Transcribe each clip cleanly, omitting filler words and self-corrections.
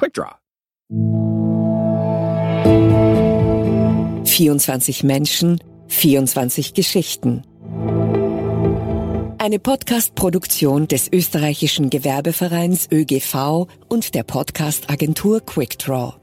Quick-Draw. 24 Menschen, 24 Geschichten. Eine Podcast-Produktion des österreichischen Gewerbevereins ÖGV und der Podcast-Agentur Quick-Draw.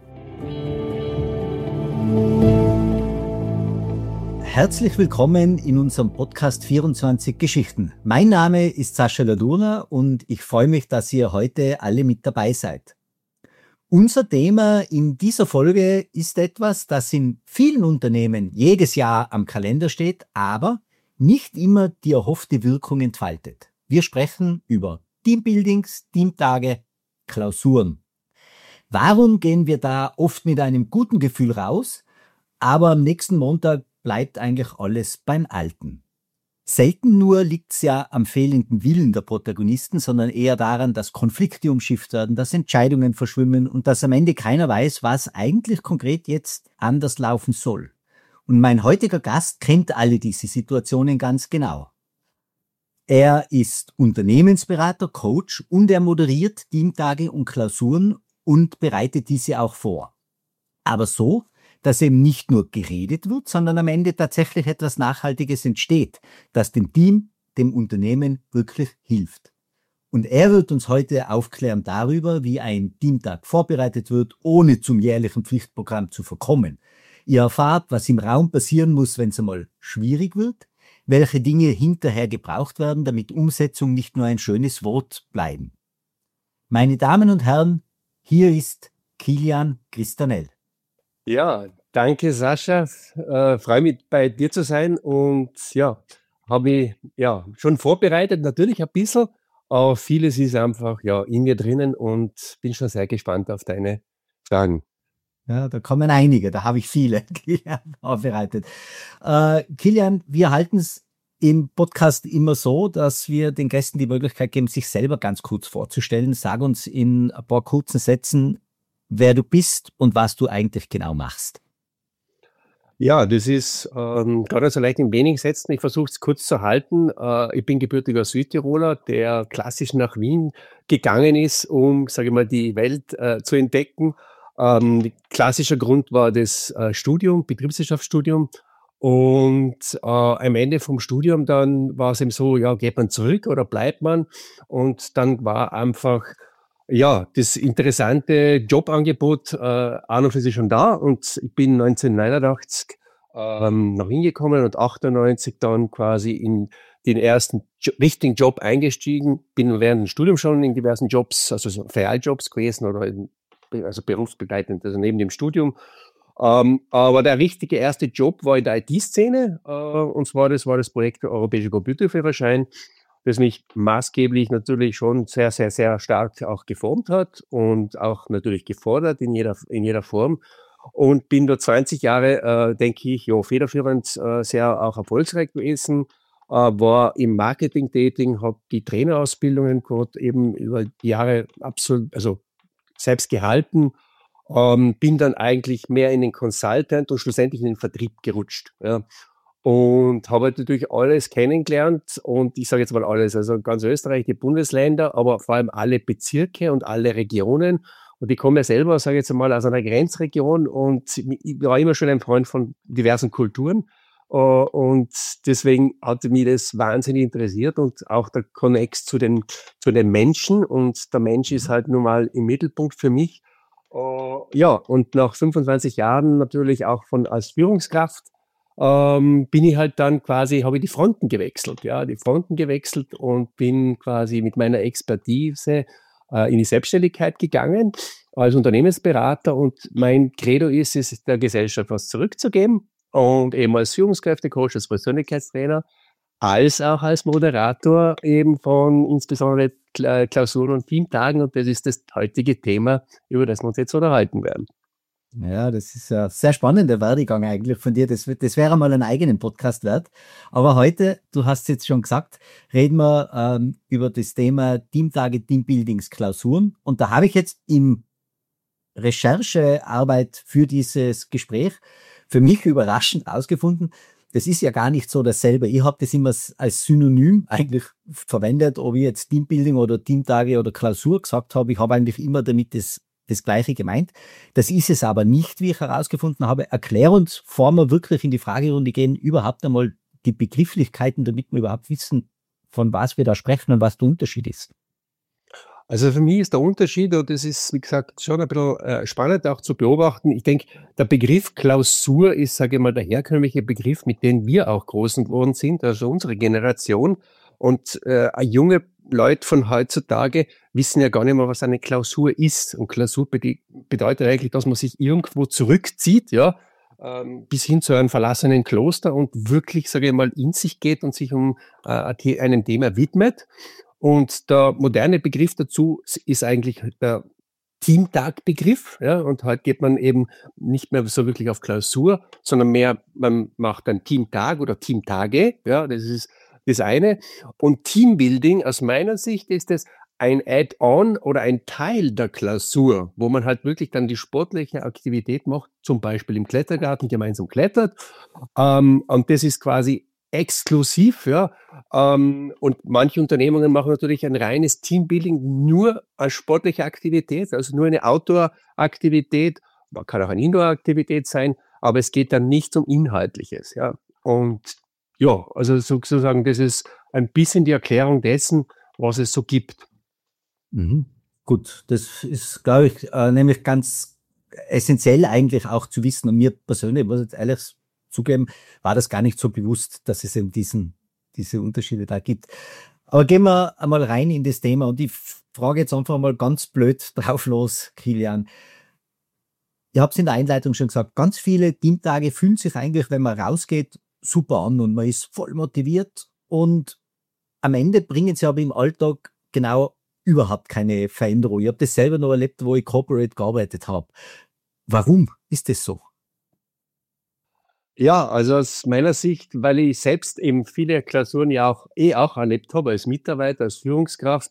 Herzlich willkommen in unserem Podcast 24 Geschichten. Mein Name ist Sascha Ladurner und ich freue mich, dass ihr heute alle mit dabei seid. Unser Thema in dieser Folge ist etwas, das in vielen Unternehmen jedes Jahr am Kalender steht, aber nicht immer die erhoffte Wirkung entfaltet. Wir sprechen über Teambuildings, Teamtage, Klausuren. Warum gehen wir da oft mit einem guten Gefühl raus, aber am nächsten Montag bleibt eigentlich alles beim Alten? Selten nur liegt es ja am fehlenden Willen der Protagonisten, sondern eher daran, dass Konflikte umschifft werden, dass Entscheidungen verschwimmen und dass am Ende keiner weiß, was eigentlich konkret jetzt anders laufen soll. Und mein heutiger Gast kennt alle diese Situationen ganz genau. Er ist Unternehmensberater, Coach und er moderiert Teamtage und Klausuren und bereitet diese auch vor. Aber so, dass eben nicht nur geredet wird, sondern am Ende tatsächlich etwas Nachhaltiges entsteht, das dem Team, dem Unternehmen wirklich hilft. Und er wird uns heute aufklären darüber, wie ein Teamtag vorbereitet wird, ohne zum jährlichen Pflichtprogramm zu verkommen. Ihr erfahrt, was im Raum passieren muss, wenn es einmal schwierig wird, welche Dinge hinterher gebraucht werden, damit Umsetzung nicht nur ein schönes Wort bleiben. Meine Damen und Herren, hier ist Kilian Christanel. Ja, danke Sascha. Freue mich bei dir zu sein und ja, habe ich schon vorbereitet, natürlich ein bisschen, aber vieles ist einfach in mir drinnen und bin schon sehr gespannt auf deine Fragen. Ja, da kommen einige, da habe ich viele Kilian vorbereitet. Kilian, wir halten es im Podcast immer so, dass wir den Gästen die Möglichkeit geben, sich selber ganz kurz vorzustellen. Sag uns in ein paar kurzen Sätzen, wer du bist und was du eigentlich genau machst. Ja, das ist gar nicht so leicht in wenigen Sätzen. Ich versuche es kurz zu halten. Ich bin gebürtiger Südtiroler, der klassisch nach Wien gegangen ist, um, sage ich mal, die Welt zu entdecken. Klassischer Grund war das Studium, Betriebswirtschaftsstudium. Und am Ende vom Studium dann war es eben so, geht man zurück oder bleibt man? Und dann war einfach das interessante Jobangebot an und für sich schon da und ich bin 1989 nach Wien gekommen und 98 dann quasi in den ersten richtigen Job eingestiegen. Bin während dem Studium schon in diversen Jobs, also so Ferialjobs gewesen oder also berufsbegleitend, also neben dem Studium. Aber der richtige erste Job war in der IT-Szene und zwar das war das Projekt der Europäische Computerführerschein, das mich maßgeblich natürlich schon sehr, sehr, sehr stark auch geformt hat und auch natürlich gefordert in jeder Form. Und bin dort 20 Jahre, denke ich, federführend sehr auch erfolgreich gewesen, war im Marketing tätig, habe die Trainerausbildungen gehabt, eben über die Jahre also selbst gehalten, bin dann eigentlich mehr in den Consultant und schlussendlich in den Vertrieb gerutscht. Ja. Und habe halt natürlich alles kennengelernt und ich sage jetzt mal alles, also ganz Österreich, die Bundesländer, aber vor allem alle Bezirke und alle Regionen. Und ich komme ja selber, sage ich jetzt mal, aus einer Grenzregion und ich war immer schon ein Freund von diversen Kulturen. Und deswegen hatte mich das wahnsinnig interessiert und auch der Connex zu den Menschen. Und der Mensch ist halt nun mal im Mittelpunkt für mich. Und nach 25 Jahren natürlich auch als Führungskraft bin ich halt dann quasi, habe ich die Fronten gewechselt und bin quasi mit meiner Expertise in die Selbstständigkeit gegangen als Unternehmensberater und mein Credo ist es, der Gesellschaft was zurückzugeben und eben als Führungskräftecoach, als Persönlichkeitstrainer, als auch als Moderator eben von insbesondere Klausuren und Teamtagen und das ist das heutige Thema, über das wir uns jetzt unterhalten werden. Ja, das ist ein sehr spannender Werdegang eigentlich von dir. Das wäre mal einen eigenen Podcast wert. Aber heute, du hast es jetzt schon gesagt, reden wir über das Thema Teamtage, Teambuildings, Klausuren. Und da habe ich jetzt im Recherchearbeit für dieses Gespräch für mich überraschend herausgefunden, das ist ja gar nicht so dasselbe. Ich habe das immer als Synonym eigentlich verwendet, ob ich jetzt Teambuilding oder Teamtage oder Klausur gesagt habe. Ich habe eigentlich immer damit das das Gleiche gemeint. Das ist es aber nicht, wie ich herausgefunden habe. Erklär uns, bevor wir wirklich in die Fragerunde gehen, überhaupt einmal die Begrifflichkeiten, damit wir überhaupt wissen, von was wir da sprechen und was der Unterschied ist. Also für mich ist der Unterschied, und das ist, wie gesagt, schon ein bisschen spannend auch zu beobachten. Ich denke, der Begriff Klausur ist, sage ich mal, der herkömmliche Begriff, mit dem wir auch groß geworden sind, also unsere Generation. Und junge Leute von heutzutage wissen ja gar nicht mehr, was eine Klausur ist. Und Klausur bedeutet eigentlich, dass man sich irgendwo zurückzieht, ja, bis hin zu einem verlassenen Kloster und wirklich, sage ich mal, in sich geht und sich um einem Thema widmet. Und der moderne Begriff dazu ist eigentlich der Teamtag-Begriff. Ja, und heute geht man eben nicht mehr so wirklich auf Klausur, sondern mehr, man macht einen Teamtag oder Teamtage. Ja, das ist das eine. Und Teambuilding aus meiner Sicht ist es ein Add-on oder ein Teil der Klausur, wo man halt wirklich dann die sportliche Aktivität macht, zum Beispiel im Klettergarten gemeinsam klettert. Und das ist quasi exklusiv, ja. Und manche Unternehmungen machen natürlich ein reines Teambuilding nur als sportliche Aktivität, also nur eine Outdoor-Aktivität, kann auch eine Indoor-Aktivität sein, aber es geht dann nicht um Inhaltliches, ja. Und ja, also sozusagen, das ist ein bisschen die Erklärung dessen, was es so gibt. Mhm. Gut, das ist, glaube ich, nämlich ganz essentiell eigentlich auch zu wissen. Und mir persönlich, muss ich jetzt ehrlich zugeben, war das gar nicht so bewusst, dass es eben diese Unterschiede da gibt. Aber gehen wir einmal rein in das Thema und ich frage jetzt einfach mal ganz blöd drauf los, Kilian. Ihr habt es in der Einleitung schon gesagt, ganz viele Teamtage fühlen sich eigentlich, wenn man rausgeht, super an und man ist voll motiviert und am Ende bringen sie aber im Alltag genau überhaupt keine Veränderung. Ich habe das selber noch erlebt, wo ich Corporate gearbeitet habe. Warum ist das so? Ja, also aus meiner Sicht, weil ich selbst eben viele Klausuren ja auch erlebt habe als Mitarbeiter, als Führungskraft,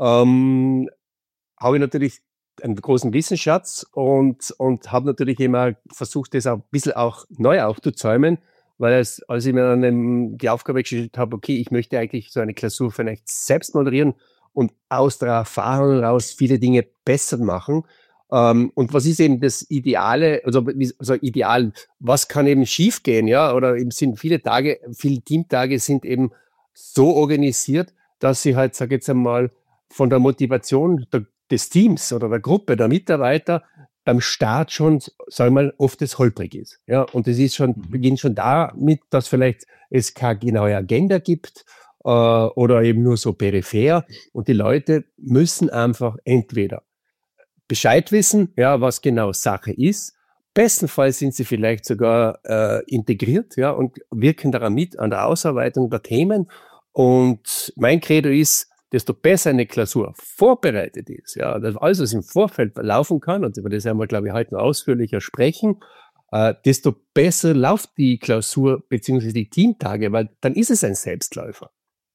habe ich natürlich einen großen Wissensschatz und habe natürlich immer versucht, das auch ein bisschen auch neu aufzuzäumen, weil als ich mir dann die Aufgabe gestellt habe, okay, ich möchte eigentlich so eine Klausur vielleicht selbst moderieren und aus der Erfahrung heraus viele Dinge besser machen. Und was ist eben das Ideale, also ideal, was kann eben schiefgehen, ja? Oder eben sind viele Teamtage sind eben so organisiert, dass sie halt, sage ich jetzt einmal, von der Motivation des Teams oder der Gruppe, der Mitarbeiter beim Start schon, sagen wir mal, oft das holprig ist. Ja? Und das ist schon, beginnt schon damit, dass vielleicht es keine genaue Agenda gibt oder eben nur so peripher. Und die Leute müssen einfach entweder Bescheid wissen, ja, was genau Sache ist. Bestenfalls sind sie vielleicht sogar integriert, ja, und wirken daran mit an der Ausarbeitung der Themen. Und mein Credo ist, desto besser eine Klausur vorbereitet ist, ja, dass alles, was im Vorfeld laufen kann, und über das werden wir, glaube ich, heute noch ausführlicher sprechen, desto besser läuft die Klausur bzw. die Teamtage, weil dann ist es ein Selbstläufer.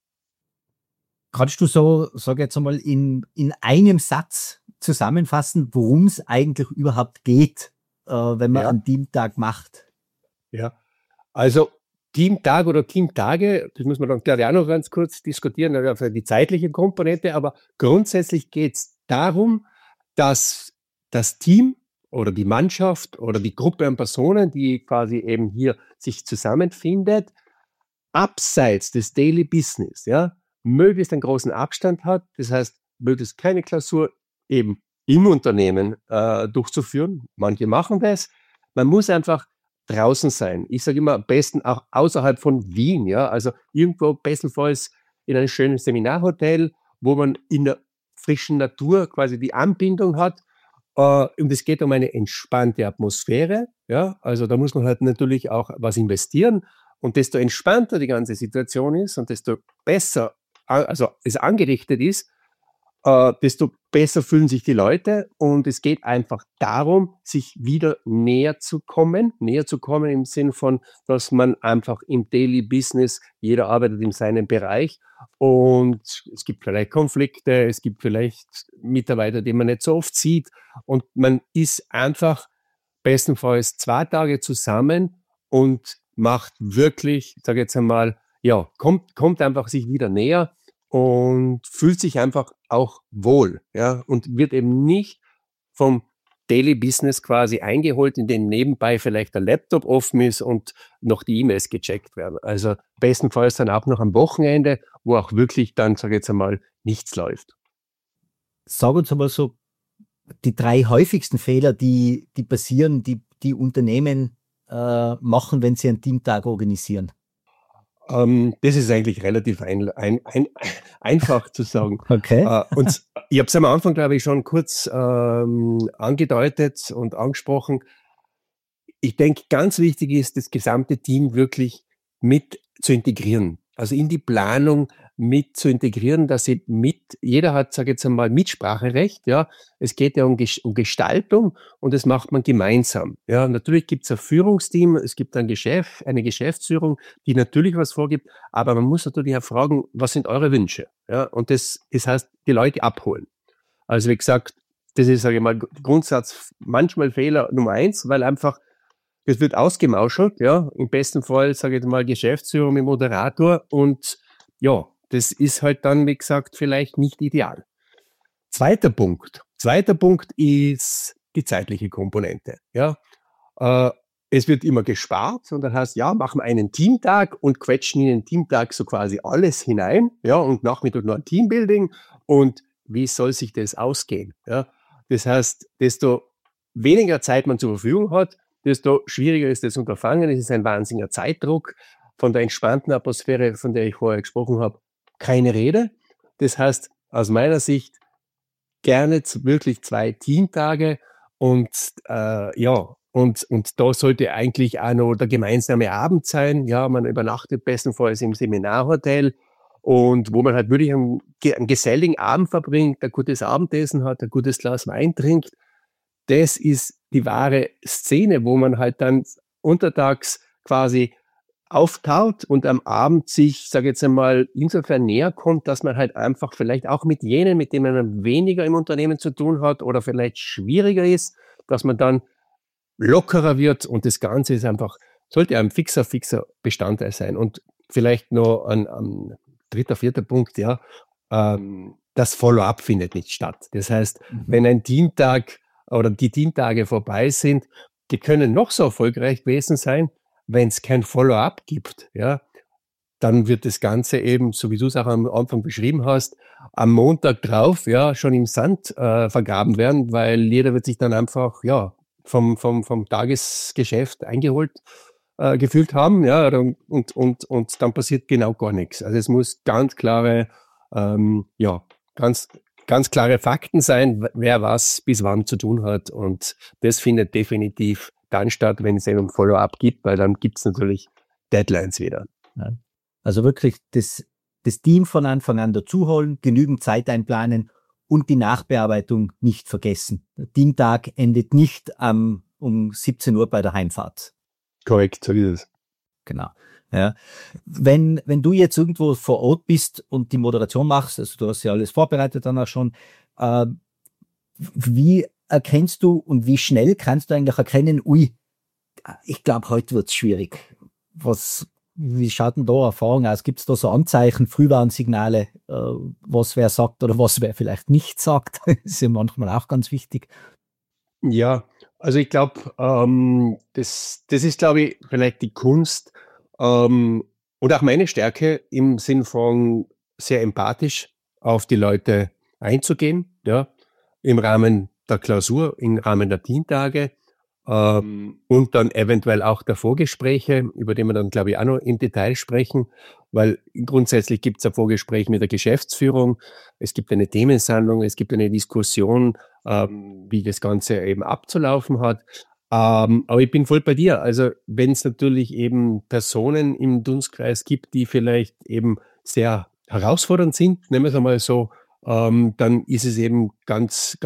Kannst du so, sag jetzt einmal, in einem Satz zusammenfassen, worum es eigentlich überhaupt geht, wenn man einen Teamtag macht? Ja, also Teamtag oder Teamtage, das muss man dann gleich auch noch ganz kurz diskutieren, für die zeitliche Komponente, aber grundsätzlich geht es darum, dass das Team oder die Mannschaft oder die Gruppe an Personen, die quasi eben hier sich zusammenfindet, abseits des Daily Business, ja, möglichst einen großen Abstand hat, das heißt, möglichst keine Klausur eben im Unternehmen durchzuführen. Manche machen das. Man muss einfach draußen sein. Ich sage immer, am besten auch außerhalb von Wien, ja, also irgendwo bestenfalls in einem schönen Seminarhotel, wo man in der frischen Natur quasi die Anbindung hat. Und es geht um eine entspannte Atmosphäre, ja, also da muss man halt natürlich auch was investieren. Und desto entspannter die ganze Situation ist und desto besser, also es angerichtet ist, desto besser fühlen sich die Leute und es geht einfach darum, sich wieder näher zu kommen im Sinn von, dass man einfach im Daily Business, jeder arbeitet in seinem Bereich und es gibt vielleicht Konflikte, es gibt vielleicht Mitarbeiter, die man nicht so oft sieht und man ist einfach bestenfalls 2 Tage zusammen und macht wirklich, ich sage jetzt einmal, ja, kommt einfach sich wieder näher und fühlt sich einfach auch wohl, ja, und wird eben nicht vom Daily Business quasi eingeholt, in dem nebenbei vielleicht der Laptop offen ist und noch die E-Mails gecheckt werden. Also bestenfalls dann auch noch am Wochenende, wo auch wirklich dann, sage ich jetzt einmal, nichts läuft. Sag uns einmal so die 3 häufigsten Fehler, die passieren, die Unternehmen machen, wenn sie einen Teamtag organisieren. Das ist eigentlich relativ einfach zu sagen. Okay. Und ich habe es am Anfang, glaube ich, schon kurz angedeutet und angesprochen. Ich denke, ganz wichtig ist, das gesamte Team wirklich mit zu integrieren. Also in die Planung mit zu integrieren, dass jeder hat, sage ich jetzt einmal, Mitspracherecht. Ja, es geht ja um Gestaltung und das macht man gemeinsam. Ja, natürlich gibt es ein Führungsteam, es gibt eine Geschäftsführung, die natürlich was vorgibt, aber man muss natürlich auch fragen, was sind eure Wünsche? Ja, und das heißt, die Leute abholen. Also wie gesagt, das ist, sage ich mal, Grundsatz, manchmal Fehler Nummer 1, weil einfach das wird ausgemauschelt, ja, im besten Fall, sage ich mal, Geschäftsführung mit Moderator und ja, das ist halt dann, wie gesagt, vielleicht nicht ideal. Zweiter Punkt ist die zeitliche Komponente, ja. Es wird immer gespart und dann heißt, ja, machen wir einen Teamtag und quetschen in den Teamtag so quasi alles hinein, ja, und Nachmittag noch ein Teambuilding und wie soll sich das ausgehen, ja. Das heißt, desto weniger Zeit man zur Verfügung hat, desto schwieriger ist das Unterfangen. Es ist ein wahnsinniger Zeitdruck. Von der entspannten Atmosphäre, von der ich vorher gesprochen habe, keine Rede. Das heißt, aus meiner Sicht gerne wirklich 2 Teamtage und und da sollte eigentlich auch noch der gemeinsame Abend sein. Ja, man übernachtet bestenfalls im Seminarhotel und wo man halt wirklich einen geselligen Abend verbringt, ein gutes Abendessen hat, ein gutes Glas Wein trinkt. Das ist die wahre Szene, wo man halt dann untertags quasi auftaut und am Abend sich, sage ich jetzt einmal, insofern näher kommt, dass man halt einfach vielleicht auch mit jenen, mit denen man weniger im Unternehmen zu tun hat oder vielleicht schwieriger ist, dass man dann lockerer wird und das Ganze ist einfach, sollte ein fixer Bestandteil sein. Und vielleicht noch ein 3., 4. Punkt, ja, das Follow-up findet nicht statt. Das heißt, wenn ein Teamtag oder die Teamtage vorbei sind, die können noch so erfolgreich gewesen sein, wenn es kein Follow-up gibt, ja, dann wird das Ganze eben, so wie du es auch am Anfang beschrieben hast, am Montag drauf, ja, schon im Sand vergraben werden, weil jeder wird sich dann einfach, ja, vom Tagesgeschäft eingeholt gefühlt haben, ja, und dann passiert genau gar nichts. Also es muss ganz klare, ganz klare Fakten sein, wer was bis wann zu tun hat. Und das findet definitiv dann statt, wenn es einen Follow-up gibt, weil dann gibt es natürlich Deadlines wieder. Ja. Also wirklich das Team von Anfang an dazuholen, genügend Zeit einplanen und die Nachbearbeitung nicht vergessen. Der Teamtag endet nicht um 17 Uhr bei der Heimfahrt. Korrekt, so ist es. Genau. Ja. Wenn du jetzt irgendwo vor Ort bist und die Moderation machst, also du hast ja alles vorbereitet dann auch schon, wie erkennst du und wie schnell kannst du eigentlich erkennen, ich glaube, heute wird's schwierig. Wie schaut denn da Erfahrung aus? Gibt es da so Anzeichen, Frühwarnsignale, was wer sagt oder was wer vielleicht nicht sagt? Das ist ja manchmal auch ganz wichtig. Ja, also ich glaube, das ist, glaube ich, vielleicht die Kunst und auch meine Stärke im Sinn von sehr empathisch auf die Leute einzugehen, ja, im Rahmen der Klausur, im Rahmen der Teamtage und dann eventuell auch der Vorgespräche, über die wir dann, glaube ich, auch noch im Detail sprechen, weil grundsätzlich gibt es ein Vorgespräch mit der Geschäftsführung, es gibt eine Themensammlung, es gibt eine Diskussion, wie das Ganze eben abzulaufen hat. Aber ich bin voll bei dir. Also wenn es natürlich eben Personen im Dunstkreis gibt, die vielleicht eben sehr herausfordernd sind, nehmen wir es einmal so, dann ist es eben ganz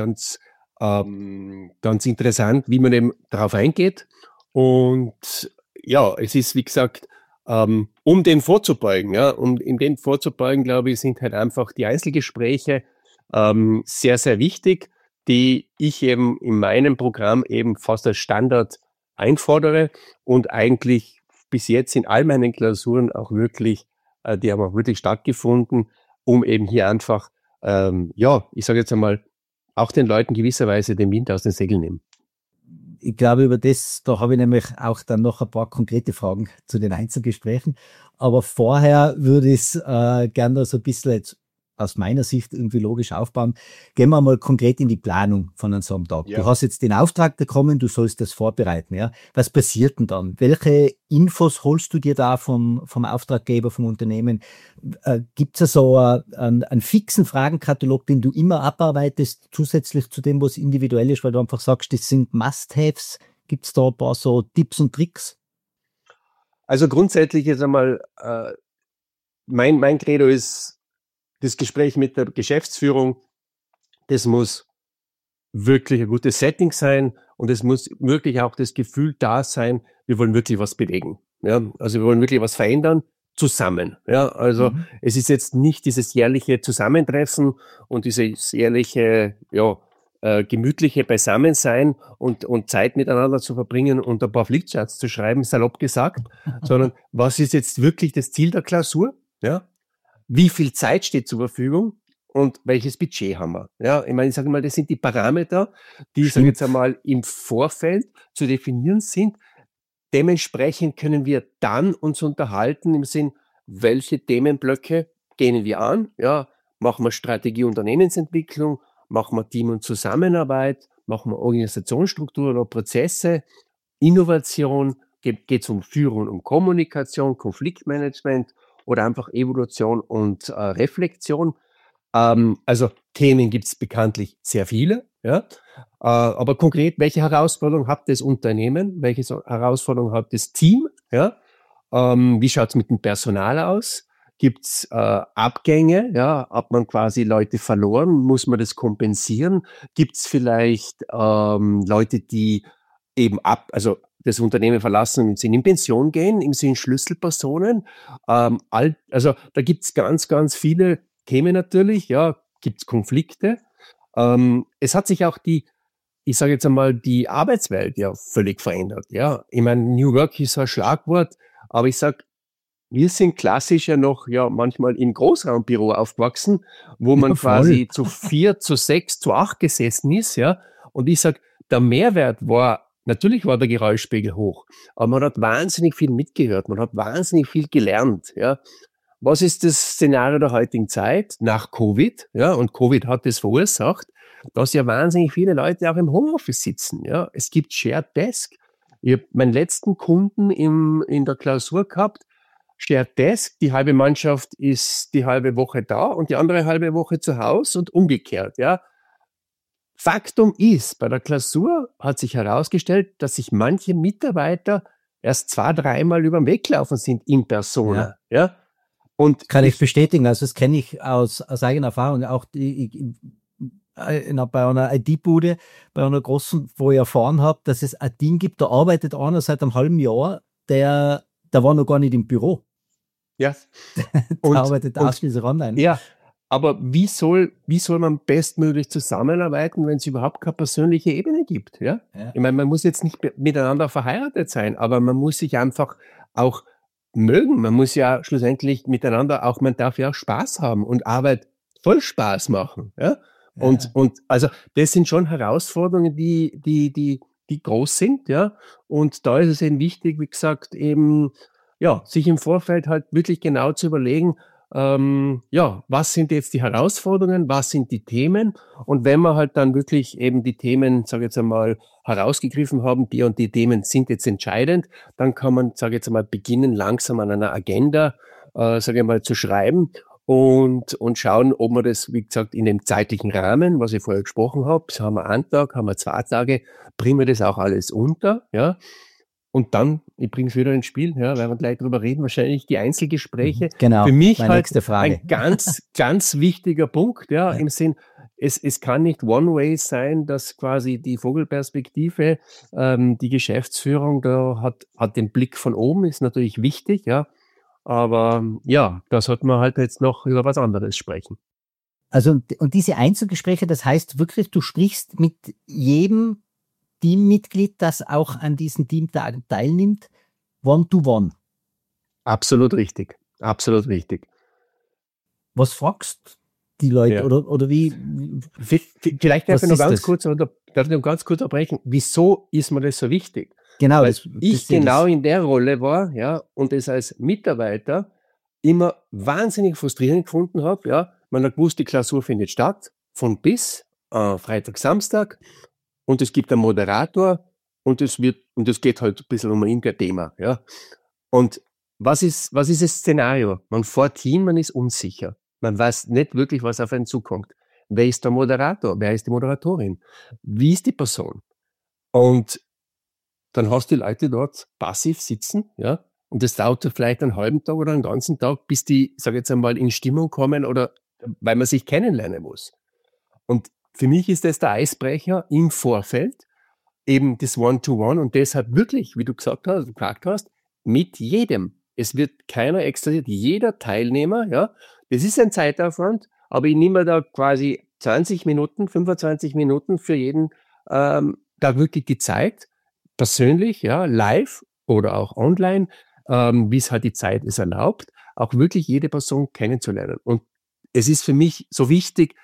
interessant, wie man eben darauf eingeht. Und ja, es ist, wie gesagt, um dem vorzubeugen, ja, und in dem vorzubeugen, glaube ich, sind halt einfach die Einzelgespräche sehr, sehr wichtig, die ich eben in meinem Programm eben fast als Standard einfordere und eigentlich bis jetzt in all meinen Klausuren auch wirklich, die haben auch wirklich stattgefunden, um eben hier einfach, ich sage jetzt einmal, auch den Leuten gewisserweise den Wind aus den Segeln nehmen. Ich glaube, da habe ich nämlich auch dann noch ein paar konkrete Fragen zu den Einzelgesprächen. Aber vorher würde ich es gerne so ein bisschen jetzt aus meiner Sicht irgendwie logisch aufbauen. Gehen wir mal konkret in die Planung von so einem Tag. Ja. Du hast jetzt den Auftrag bekommen, du sollst das vorbereiten. Ja? Was passiert denn dann? Welche Infos holst du dir da vom Auftraggeber, vom Unternehmen? Gibt es so einen fixen Fragenkatalog, den du immer abarbeitest, zusätzlich zu dem, was individuell ist, weil du einfach sagst, das sind Must-Haves? Gibt es da ein paar so Tipps und Tricks? Also grundsätzlich jetzt einmal, mein Credo ist, das Gespräch mit der Geschäftsführung, das muss wirklich ein gutes Setting sein und es muss wirklich auch das Gefühl da sein, wir wollen wirklich was bewegen. Ja, also wir wollen wirklich was verändern, zusammen. Ja, also es ist jetzt nicht dieses jährliche Zusammentreffen und dieses jährliche, gemütliche Beisammensein und Zeit miteinander zu verbringen und ein paar Flipcharts zu schreiben, salopp gesagt, sondern was ist jetzt wirklich das Ziel der Klausur? Ja, wie viel Zeit steht zur Verfügung und welches Budget haben wir? Ja, ich meine, ich sage mal, das sind die Parameter, die, sage jetzt einmal, im Vorfeld zu definieren sind. Dementsprechend können wir dann uns unterhalten im Sinn, welche Themenblöcke gehen wir an? Ja, machen wir Strategie Unternehmensentwicklung, machen wir Team- und Zusammenarbeit, machen wir Organisationsstruktur oder Prozesse, Innovation, geht es um Führung und Kommunikation, Konfliktmanagement oder einfach Evolution und Reflexion. Also Themen gibt es bekanntlich sehr viele, ja. Aber konkret, welche Herausforderungen hat das Unternehmen? Welche Herausforderungen hat das Team? Ja? Wie schaut es mit dem Personal aus? Gibt es Abgänge? Ja? Hat man quasi Leute verloren? Muss man das kompensieren? Gibt es vielleicht Leute, die eben also das Unternehmen verlassen und in Pension gehen, im Sinne Schlüsselpersonen? Also da gibt es ganz, ganz viele Themen natürlich. Ja, gibt es Konflikte? Es hat sich auch ich sage jetzt einmal, die Arbeitswelt ja völlig verändert. Ja, ich meine, New Work ist so ein Schlagwort, aber ich sage, wir sind klassisch ja noch manchmal im Großraumbüro aufgewachsen, wo man quasi zu 4, zu 6, zu 8 gesessen ist. Ja, und ich sage, der Mehrwert natürlich war der Geräuschpegel hoch, aber man hat wahnsinnig viel mitgehört, man hat wahnsinnig viel gelernt. Ja. Was ist das Szenario der heutigen Zeit nach Covid? Ja, und Covid hat das verursacht, dass ja wahnsinnig viele Leute auch im Homeoffice sitzen. Ja, es gibt Shared Desk. Ich habe meinen letzten Kunden in der Klausur gehabt. Shared Desk, die halbe Mannschaft ist die halbe Woche da und die andere halbe Woche zu Hause und umgekehrt. Ja, Faktum ist, bei der Klausur hat sich herausgestellt, dass sich manche Mitarbeiter erst 2, 3 Mal über den Weg gelaufen sind in Persona. Ja. Und kann ich bestätigen, also das kenne ich aus eigener Erfahrung, auch bei einer IT-Bude, bei einer großen, wo ich erfahren habe, dass es ein Team gibt, da arbeitet einer seit einem halben Jahr, der war noch gar nicht im Büro. Ja. Der arbeitet ausschließlich online. Ja, aber wie soll man bestmöglich zusammenarbeiten, wenn es überhaupt keine persönliche Ebene gibt? Ja? Ich meine, man muss jetzt nicht miteinander verheiratet sein, aber man muss sich einfach auch mögen. Man muss ja schlussendlich miteinander man darf ja auch Spaß haben und Arbeit voll Spaß machen. Ja? Und also das sind schon Herausforderungen, die groß sind, ja. Und da ist es eben wichtig, wie gesagt, eben, sich im Vorfeld halt wirklich genau zu überlegen, was sind jetzt die Herausforderungen, was sind die Themen? Und wenn wir halt dann wirklich eben die Themen, sage ich jetzt einmal, herausgegriffen haben, die und die Themen sind jetzt entscheidend, dann kann man, sage ich jetzt einmal, beginnen, langsam an einer Agenda, sage ich mal, zu schreiben und schauen, ob wir das, wie gesagt, in dem zeitlichen Rahmen, was ich vorher gesprochen habe, so haben wir einen Tag, haben wir 2 Tage, bringen wir das auch alles unter, ja. Und dann, ich bringe es wieder ins Spiel, ja, weil wir gleich drüber reden, wahrscheinlich die Einzelgespräche. Genau, für mich halt ein ganz, ganz wichtiger Punkt, ja, im Sinn, es kann nicht One-Way sein, dass quasi die Vogelperspektive, die Geschäftsführung da hat den Blick von oben, ist natürlich wichtig, ja. Aber da sollte man halt jetzt noch über was anderes sprechen. Also, und diese Einzelgespräche, das heißt wirklich, du sprichst mit jedem Teammitglied, das auch an diesen Teamtagen teilnimmt, one-to-one. Absolut richtig, absolut richtig. Was fragst die Leute Ja. oder wie? Vielleicht darf Was ich noch ist ganz das? kurz, unterbrechen. Wieso ist mir das so wichtig? Genau, Weil das ich ist ja genau das. in der Rolle war, ja, und es als Mitarbeiter immer wahnsinnig frustrierend gefunden habe, ja. Man hat gewusst, die Klausur findet statt, von bis, Freitag, Samstag, und es gibt einen Moderator, und es geht halt ein bisschen um ein Thema, ja. Und was ist das Szenario? Man fährt hin, man ist unsicher. Man weiß nicht wirklich, was auf einen zukommt. Wer ist der Moderator? Wer ist die Moderatorin? Wie ist die Person? Und dann hast du die Leute dort passiv sitzen, ja, und das dauert vielleicht einen halben Tag oder einen ganzen Tag, bis die, sag ich jetzt einmal, in Stimmung kommen oder weil man sich kennenlernen muss. Und für mich ist das der Eisbrecher im Vorfeld, eben das One-to-One und deshalb wirklich, wie du gefragt hast, mit jedem. Es wird keiner extrahiert, jeder Teilnehmer, ja, das ist ein Zeitaufwand, aber ich nehme da quasi 20 Minuten, 25 Minuten für jeden da wirklich die Zeit, persönlich, ja, live oder auch online, wie es halt die Zeit es erlaubt, auch wirklich jede Person kennenzulernen. Und es ist für mich so wichtig,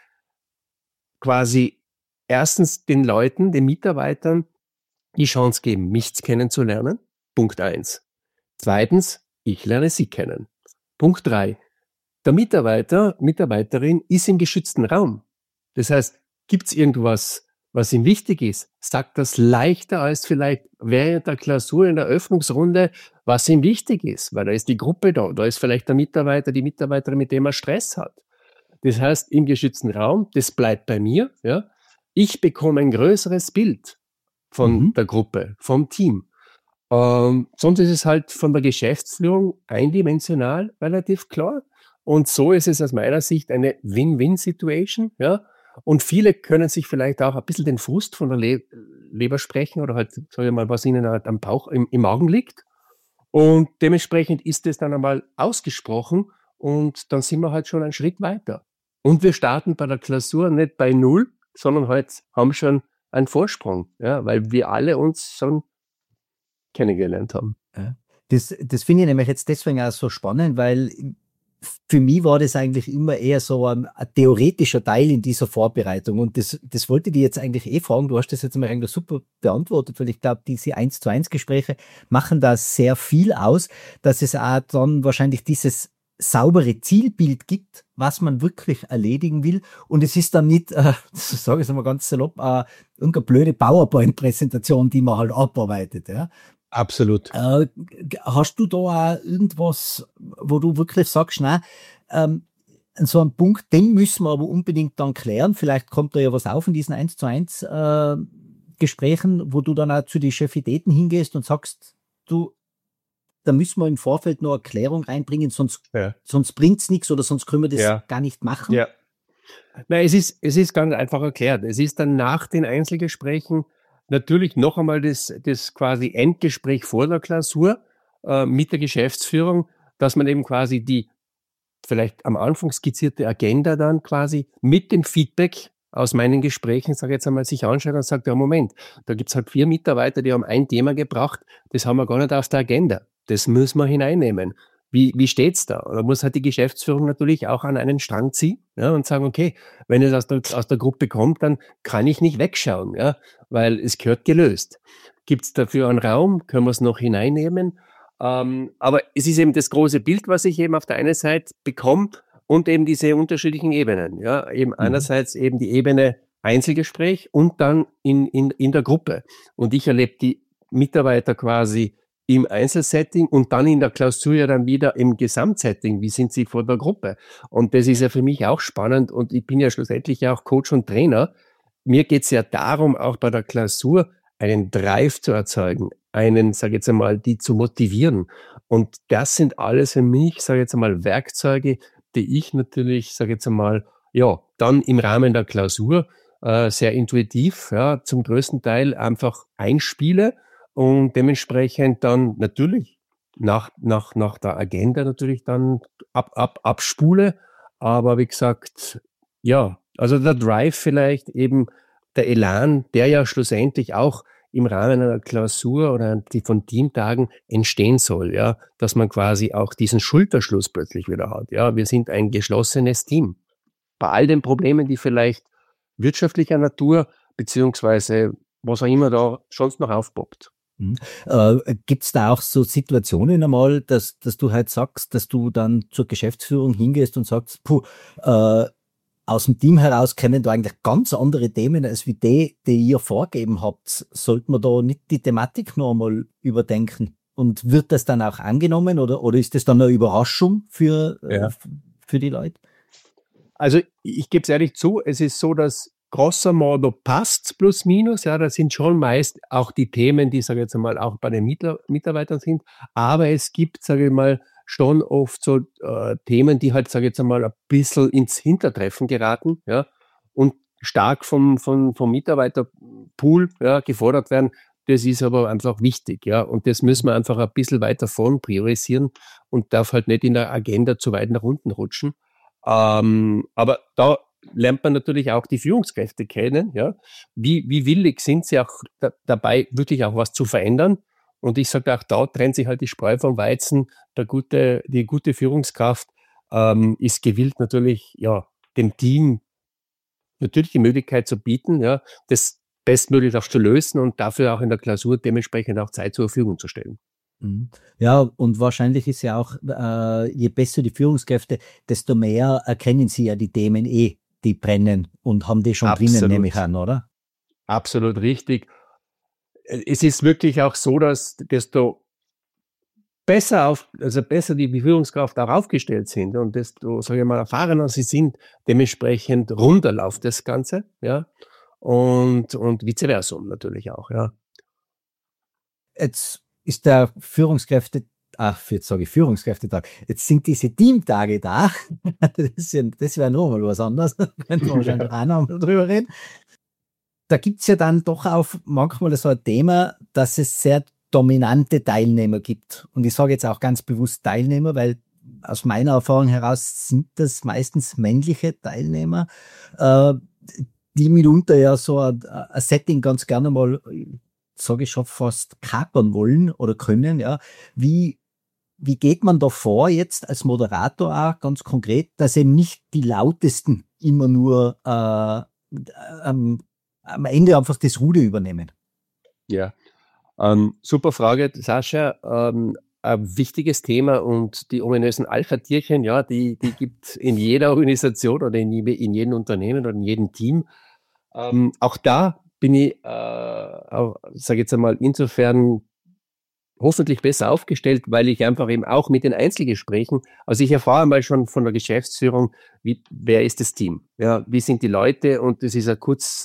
quasi erstens den Leuten, den Mitarbeitern die Chance geben, mich kennenzulernen. Punkt 1. Zweitens, ich lerne sie kennen. Punkt 3. Der Mitarbeiter, Mitarbeiterin ist im geschützten Raum. Das heißt, gibt es irgendwas, was ihm wichtig ist, sagt das leichter als vielleicht während der Klausur in der Öffnungsrunde, was ihm wichtig ist, weil da ist die Gruppe da ist vielleicht der Mitarbeiter, die Mitarbeiterin, mit dem er Stress hat. Das heißt, im geschützten Raum, das bleibt bei mir, ja. Ich bekomme ein größeres Bild von der Gruppe, vom Team. Sonst ist es halt von der Geschäftsführung eindimensional relativ klar. Und so ist es aus meiner Sicht eine Win-Win-Situation, ja. Und viele können sich vielleicht auch ein bisschen den Frust von der Leber sprechen oder halt, sag ich mal, was ihnen halt am Bauch, im Magen liegt. Und dementsprechend ist es dann einmal ausgesprochen und dann sind wir halt schon einen Schritt weiter. Und wir starten bei der Klausur nicht bei Null, sondern halt haben schon einen Vorsprung, ja, weil wir alle uns schon kennengelernt haben. Ja. Das finde ich nämlich jetzt deswegen auch so spannend, weil für mich war das eigentlich immer eher so ein theoretischer Teil in dieser Vorbereitung. Und das wollte ich dir jetzt eigentlich fragen. Du hast das jetzt mal eigentlich super beantwortet, weil ich glaube, diese 1:1 Gespräche machen da sehr viel aus, dass es auch dann wahrscheinlich dieses saubere Zielbild gibt, was man wirklich erledigen will. Und es ist dann nicht, sage ich es mal ganz salopp, irgendeine blöde PowerPoint-Präsentation, die man halt abarbeitet. Ja. Absolut. Hast du da auch irgendwas, wo du wirklich sagst, nein, so einen Punkt, den müssen wir aber unbedingt dann klären. Vielleicht kommt da ja was auf in diesen 1:1 Gesprächen, wo du dann auch zu den Chefitäten hingehst und sagst, du, da müssen wir im Vorfeld noch eine Erklärung reinbringen, sonst bringt es nichts oder sonst können wir das gar nicht machen. Ja. Nein, es ist ganz einfach erklärt. Es ist dann nach den Einzelgesprächen natürlich noch einmal das quasi Endgespräch vor der Klausur mit der Geschäftsführung, dass man eben quasi die vielleicht am Anfang skizzierte Agenda dann quasi mit dem Feedback aus meinen Gesprächen, sage ich jetzt einmal, sich anschaut und sagt, ja Moment, da gibt's halt 4 Mitarbeiter, die haben ein Thema gebracht, das haben wir gar nicht auf der Agenda. Das müssen wir hineinnehmen. Wie steht's da? Da muss halt die Geschäftsführung natürlich auch an einen Strang ziehen, ja, und sagen, okay, wenn es aus der Gruppe kommt, dann kann ich nicht wegschauen, ja, weil es gehört gelöst. Gibt's dafür einen Raum? Können wir es noch hineinnehmen? Aber es ist eben das große Bild, was ich eben auf der einen Seite bekomme und eben diese unterschiedlichen Ebenen, ja, eben einerseits eben die Ebene Einzelgespräch und dann in der Gruppe. Und ich erlebe die Mitarbeiter quasi im Einzelsetting und dann in der Klausur ja dann wieder im Gesamtsetting. Wie sind sie vor der Gruppe? Und das ist ja für mich auch spannend und ich bin ja schlussendlich ja auch Coach und Trainer. Mir geht's ja darum, auch bei der Klausur einen Drive zu erzeugen, sage ich jetzt einmal, die zu motivieren. Und das sind alles für mich, sage ich jetzt einmal, Werkzeuge, die ich natürlich, sage ich jetzt einmal, ja, dann im Rahmen der Klausur sehr intuitiv, ja, zum größten Teil einfach einspiele und dementsprechend dann natürlich nach der Agenda natürlich dann abspule. Aber wie gesagt, ja, also der Drive vielleicht eben, der Elan, der ja schlussendlich auch im Rahmen einer Klausur oder die von Teamtagen entstehen soll, ja, dass man quasi auch diesen Schulterschluss plötzlich wieder hat. Ja, wir sind ein geschlossenes Team. bei all den Problemen, die vielleicht wirtschaftlicher Natur, beziehungsweise was auch immer da sonst noch aufpoppt. Gibt es da auch so Situationen einmal, dass du halt sagst, dass du dann zur Geschäftsführung hingehst und sagst, aus dem Team heraus kennen da eigentlich ganz andere Themen als wie die ihr vorgegeben habt. Sollte man da nicht die Thematik noch einmal überdenken? Und wird das dann auch angenommen oder ist das dann eine Überraschung für die Leute? Also ich gebe es ehrlich zu, es ist so, dass grosso modo passt plus minus, ja, das sind schon meist auch die Themen, die, sage ich jetzt einmal, auch bei den Mitarbeitern sind, aber es gibt, sage ich mal, schon oft so Themen, die halt, sage ich jetzt einmal, ein bisschen ins Hintertreffen geraten, ja, und stark vom Mitarbeiterpool, ja, gefordert werden. Das ist aber einfach wichtig, ja, und das müssen wir einfach ein bisschen weiter vorn priorisieren und darf halt nicht in der Agenda zu weit nach unten rutschen. Aber da lernt man natürlich auch die Führungskräfte kennen, ja. Wie willig sind sie auch dabei, wirklich auch was zu verändern? Und ich sage auch, da trennt sich halt die Spreu vom Weizen. Die gute Führungskraft ist gewillt, natürlich, ja, dem Team natürlich die Möglichkeit zu bieten, ja, das bestmöglich auch zu lösen und dafür auch in der Klausur dementsprechend auch Zeit zur Verfügung zu stellen. Ja, und wahrscheinlich ist ja auch, je besser die Führungskräfte, desto mehr erkennen sie ja die Themen die brennen und haben die schon drinnen, nehme ich an, oder? Absolut richtig. Es ist wirklich auch so, dass desto besser die Führungskraft auch aufgestellt sind und desto, sage ich mal, erfahrener sie sind, dementsprechend runder läuft das Ganze, ja, und vice versa natürlich auch, ja. Jetzt ist der Führungskräftetag. Jetzt sind diese Teamtage da. Das wäre nochmal was anderes. Da könnten wir wahrscheinlich auch noch mal drüber reden. Da gibt es ja dann doch auch manchmal so ein Thema, dass es sehr dominante Teilnehmer gibt. Und ich sage jetzt auch ganz bewusst Teilnehmer, weil aus meiner Erfahrung heraus sind das meistens männliche Teilnehmer, die mitunter ja so ein Setting ganz gerne mal, sage ich schon, fast kapern wollen oder können. Ja. Wie geht man da vor jetzt als Moderator auch ganz konkret, dass eben nicht die Lautesten immer nur am Ende einfach das Ruder übernehmen? Ja, super Frage, Sascha. Ein wichtiges Thema und die ominösen Alpha-Tierchen, ja, die gibt es in jeder Organisation oder in jedem Unternehmen oder in jedem Team. Auch da bin ich, sage jetzt einmal, insofern hoffentlich besser aufgestellt, weil ich einfach eben auch mit den Einzelgesprächen, also ich erfahre einmal schon von der Geschäftsführung, wer ist das Team, ja, wie sind die Leute, und das ist ein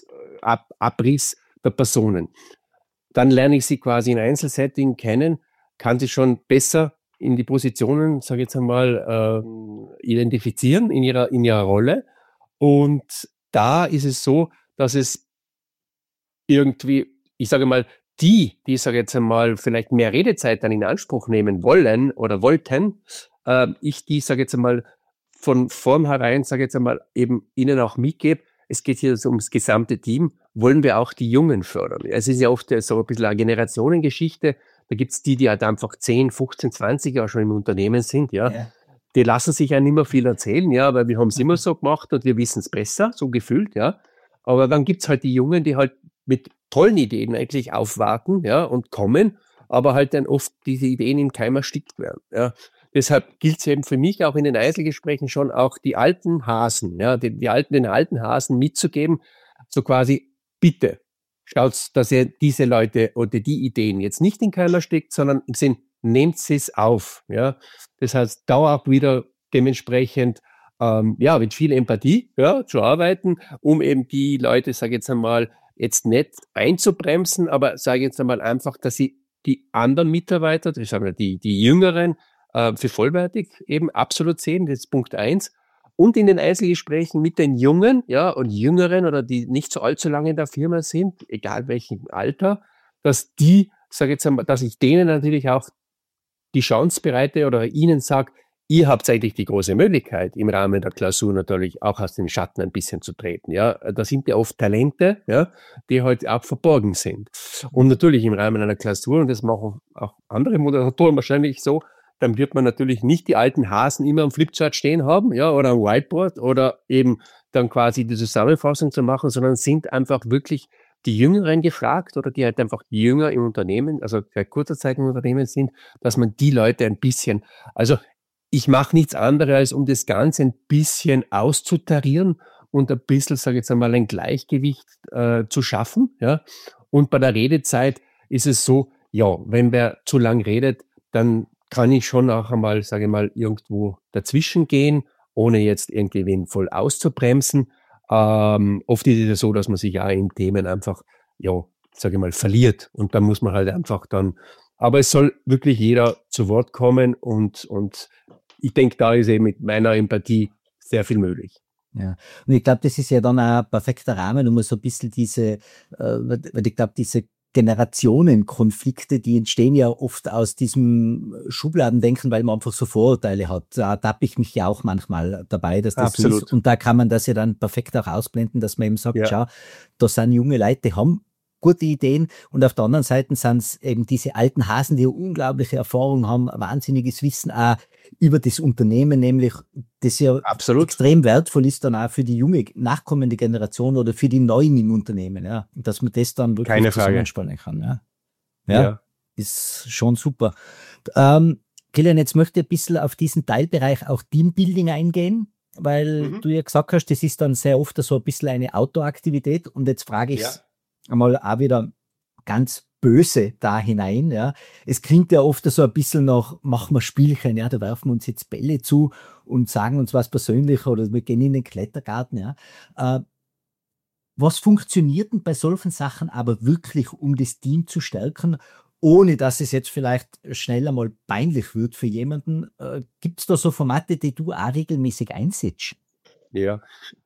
Abriss der Personen. Dann lerne ich sie quasi in Einzelsetting kennen, kann sie schon besser in die Positionen, sage ich jetzt einmal, identifizieren in ihrer Rolle. Und da ist es so, dass es irgendwie, ich sage mal, die, sage jetzt einmal, vielleicht mehr Redezeit dann in Anspruch nehmen wollen oder wollten, ich die, sage jetzt einmal, von vornherein, sage jetzt einmal, eben ihnen auch mitgebe, es geht hier so ums gesamte Team, wollen wir auch die Jungen fördern. Es ist ja oft so ein bisschen eine Generationengeschichte, da gibt's die halt einfach 10, 15, 20 Jahre schon im Unternehmen sind, ja. Die lassen sich ja nicht mehr viel erzählen, ja, weil wir haben es immer so gemacht und wir wissen es besser, so gefühlt, ja. Aber dann gibt's halt die Jungen, die halt mit tollen Ideen eigentlich aufwarten, ja, und kommen, aber halt dann oft diese Ideen im Keim erstickt werden, ja. Deshalb gilt es eben für mich auch in den Einzelgesprächen schon auch die alten Hasen, ja, den alten Hasen mitzugeben, so quasi, bitte, schaut, dass ihr diese Leute oder die Ideen jetzt nicht in Keim erstickt, sondern im Sinn, nehmt sie es auf, ja. Das heißt, da auch wieder dementsprechend, mit viel Empathie, ja, zu arbeiten, um eben die Leute, sage ich jetzt einmal, jetzt nicht einzubremsen, aber sage ich jetzt einmal einfach, dass sie die anderen Mitarbeiter, ich sage mal, die Jüngeren, für vollwertig eben absolut sehen, das ist Punkt 1. Und in den Einzelgesprächen mit den Jungen, ja, und Jüngeren oder die nicht so allzu lange in der Firma sind, egal welchem Alter, dass die, sage jetzt einmal, dass ich denen natürlich auch die Chance bereite oder ihnen sage, ihr habt eigentlich die große Möglichkeit, im Rahmen der Klausur natürlich auch aus den Schatten ein bisschen zu treten. Ja, da sind ja oft Talente, ja, die halt auch verborgen sind. Und natürlich im Rahmen einer Klausur, und das machen auch andere Moderatoren wahrscheinlich so, dann wird man natürlich nicht die alten Hasen immer am Flipchart stehen haben, ja, oder am Whiteboard oder eben dann quasi die Zusammenfassung zu machen, sondern sind einfach wirklich die Jüngeren gefragt oder die halt einfach jünger im Unternehmen, also seit kurzer Zeit im Unternehmen sind, dass man die Leute ein bisschen, also ich mache nichts anderes, als um das Ganze ein bisschen auszutarieren und ein bisschen, sage ich jetzt einmal, ein Gleichgewicht zu schaffen. Ja? Und bei der Redezeit ist es so, ja, wenn wer zu lang redet, dann kann ich schon auch einmal, sage ich mal, irgendwo dazwischen gehen, ohne jetzt irgendwie wen voll auszubremsen. Oft ist es so, dass man sich ja in Themen einfach, ja, sage ich mal, verliert. Und dann muss man halt einfach dann, aber es soll wirklich jeder zu Wort kommen und ich denke, da ist eben mit meiner Empathie sehr viel möglich. Ja, und ich glaube, das ist ja dann auch ein perfekter Rahmen, um so ein bisschen diese, weil ich glaube, diese Generationenkonflikte, die entstehen ja oft aus diesem Schubladendenken, weil man einfach so Vorurteile hat. Da tappe ich mich ja auch manchmal dabei, dass das so ist. Und da kann man das ja dann perfekt auch ausblenden, dass man eben sagt, ja, schau, da sind junge Leute, die haben gute Ideen und auf der anderen Seite sind es eben diese alten Hasen, die unglaubliche Erfahrung haben, wahnsinniges Wissen auch über das Unternehmen, nämlich das ja extrem wertvoll ist dann auch für die junge, nachkommende Generation oder für die Neuen im Unternehmen, ja, dass man das dann wirklich zusammenspannen kann. Ja, ist schon super. Kilian, jetzt möchte ich ein bisschen auf diesen Teilbereich auch Teambuilding eingehen, weil du ja gesagt hast, das ist dann sehr oft so ein bisschen eine Outdoor-Aktivität und jetzt frage ich einmal auch wieder ganz böse da hinein, ja. Es klingt ja oft so ein bisschen nach, machen wir Spielchen, ja, da werfen wir uns jetzt Bälle zu und sagen uns was persönlich oder wir gehen in den Klettergarten, ja. Was funktioniert denn bei solchen Sachen aber wirklich, um das Team zu stärken, ohne dass es jetzt vielleicht schnell einmal peinlich wird für jemanden? Gibt es da so Formate, die du auch regelmäßig einsetzt? Ja,